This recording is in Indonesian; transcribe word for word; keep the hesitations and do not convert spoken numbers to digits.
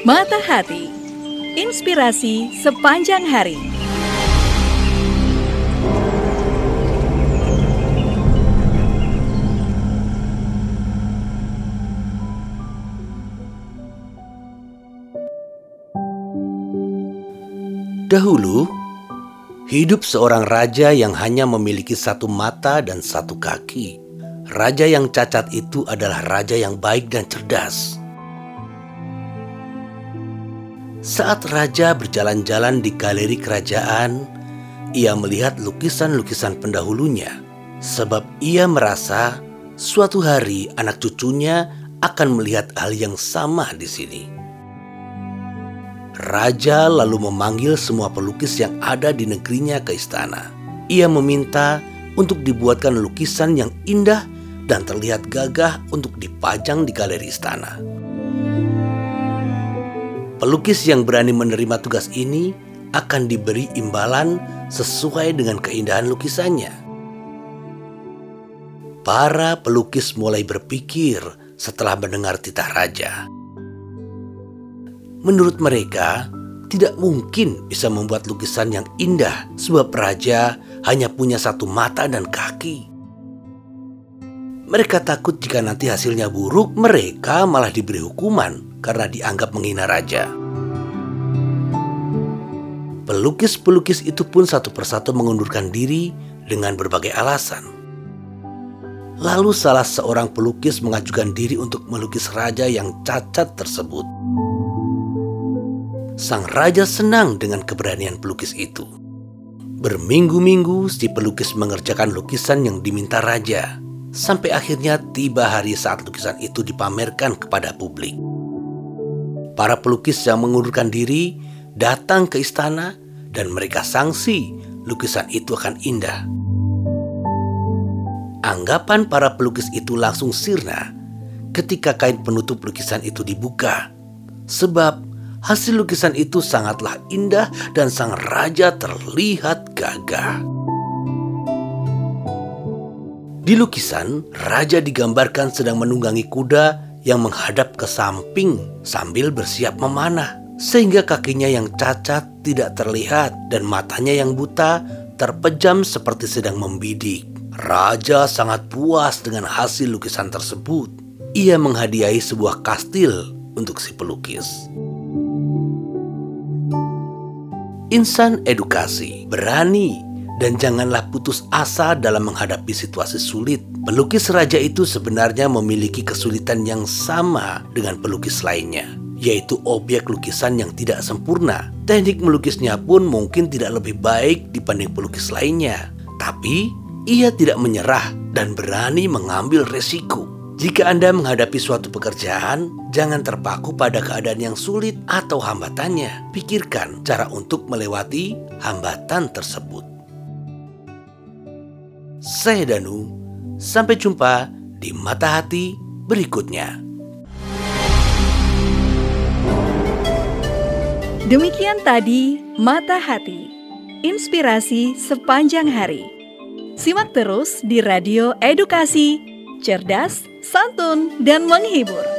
Mata Hati, inspirasi sepanjang hari. Dahulu, hidup seorang raja yang hanya memiliki satu mata dan satu kaki. Raja yang cacat itu adalah raja yang baik dan cerdas. Saat raja berjalan-jalan di galeri kerajaan, ia melihat lukisan-lukisan pendahulunya, sebab ia merasa suatu hari anak cucunya akan melihat hal yang sama di sini. Raja lalu memanggil semua pelukis yang ada di negerinya ke istana. Ia meminta untuk dibuatkan lukisan yang indah dan terlihat gagah untuk dipajang di galeri istana. Pelukis yang berani menerima tugas ini akan diberi imbalan sesuai dengan keindahan lukisannya. Para pelukis mulai berpikir setelah mendengar titah raja. Menurut mereka, tidak mungkin bisa membuat lukisan yang indah sebab raja hanya punya satu mata dan kaki. Mereka takut jika nanti hasilnya buruk, mereka malah diberi hukuman karena dianggap menghina raja. Pelukis-pelukis itu pun satu persatu mengundurkan diri dengan berbagai alasan. Lalu salah seorang pelukis mengajukan diri untuk melukis raja yang cacat tersebut. Sang raja senang dengan keberanian pelukis itu. Berminggu-minggu si pelukis mengerjakan lukisan yang diminta raja. Sampai akhirnya tiba hari saat lukisan itu dipamerkan kepada publik. Para pelukis yang mengundurkan diri datang ke istana dan mereka sangsi lukisan itu akan indah. Anggapan para pelukis itu langsung sirna ketika kain penutup lukisan itu dibuka. Sebab hasil lukisan itu sangatlah indah dan sang raja terlihat gagah. Di lukisan, raja digambarkan sedang menunggangi kuda yang menghadap ke samping sambil bersiap memanah. Sehingga kakinya yang cacat tidak terlihat dan matanya yang buta terpejam seperti sedang membidik. Raja sangat puas dengan hasil lukisan tersebut. Ia menghadiahi sebuah kastil untuk si pelukis. Insan edukasi, berani, dan janganlah putus asa dalam menghadapi situasi sulit. Pelukis raja itu sebenarnya memiliki kesulitan yang sama dengan pelukis lainnya, yaitu objek lukisan yang tidak sempurna. Teknik melukisnya pun mungkin tidak lebih baik dibanding pelukis lainnya. Tapi ia tidak menyerah dan berani mengambil resiko. Jika Anda menghadapi suatu pekerjaan, jangan terpaku pada keadaan yang sulit atau hambatannya. Pikirkan cara untuk melewati hambatan tersebut. Saya Danu, sampai jumpa di Mata Hati berikutnya. Demikian tadi Mata Hati, inspirasi sepanjang hari. Simak terus di Radio Edukasi, cerdas, santun, dan menghibur.